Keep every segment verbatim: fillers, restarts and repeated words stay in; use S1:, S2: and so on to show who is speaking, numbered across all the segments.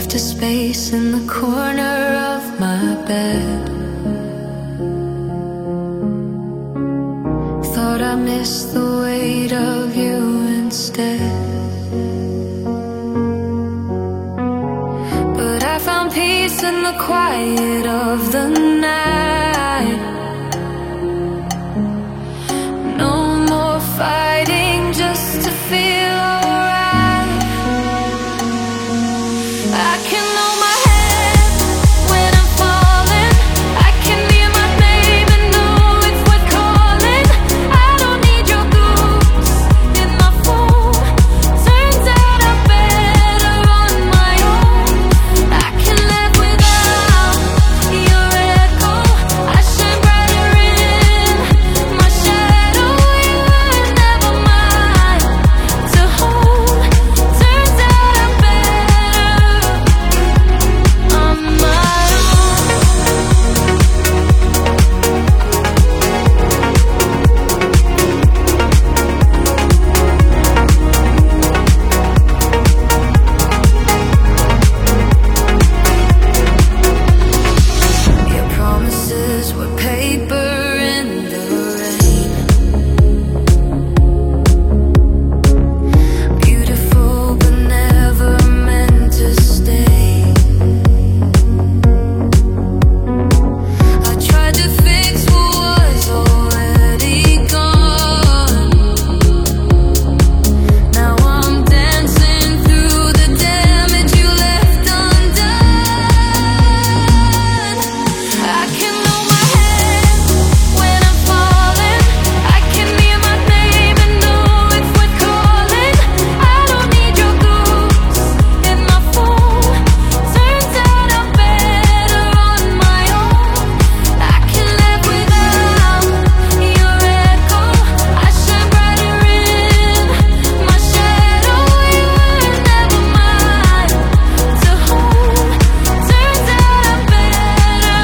S1: left a space in the corner of my bed. Thought I missed the weight of you instead. But I found peace in the quiet of the night. No more fighting just to feel alright. I can hold my head when I'm falling. I can hear my name and know it's worth calling. I don't need your goose in my phone. Turns out I'm better on my own. I can live without your echo. I shine brighter in my shadow. You were never mine to hold. Turns out I'm better on my own. Your promises were paper in the rain. Beautiful but never meant to stay. I tried to fix what was already gone. Now I'm dancing through the damage you left undone. I can hold my head when I'm falling. I can hear my name and know it's worth calling. I don't need your goose in my phone. Turns out I'm better on my own. I can live without your echo. I shine brighter in my shadow. You were never mine to hold. Turns out I'm better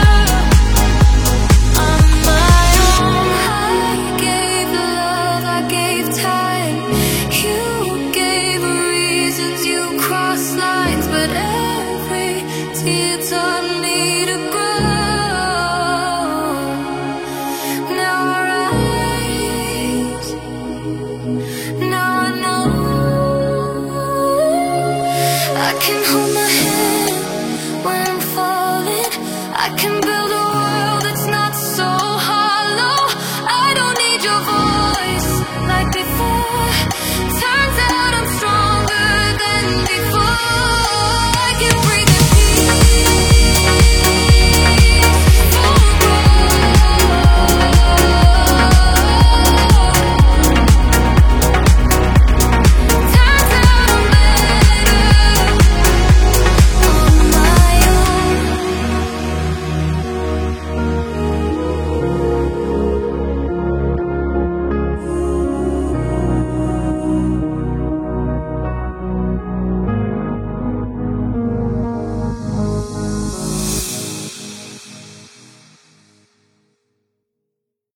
S1: on my own. I gave love, I gave time. You gave reasons, you crossed lines, but every tear taught me to grow. Now I rise, now I know. I can hold my head when I'm falling. I can build